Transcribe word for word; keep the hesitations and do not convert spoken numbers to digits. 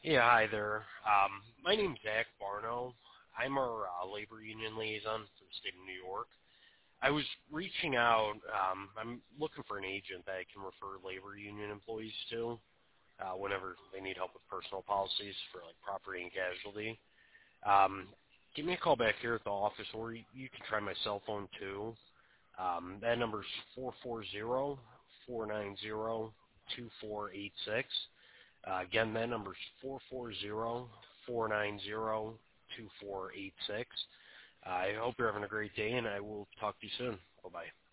Yeah, hi there. Um, my name's Zach Barno. I'm our uh, labor union liaison for the state of New York. I was reaching out. Um, I'm looking for an agent that I can refer labor union employees to uh, whenever they need help with personal policies for like property and casualty. Um, give me a call back here at the office, or you you can try my cell phone too. Um, that number's four four zero, four nine zero, two four eight six. Uh, again, that number's four four zero, four nine zero, two four eight six. I hope you're having a great day, and I will talk to you soon. Bye-bye.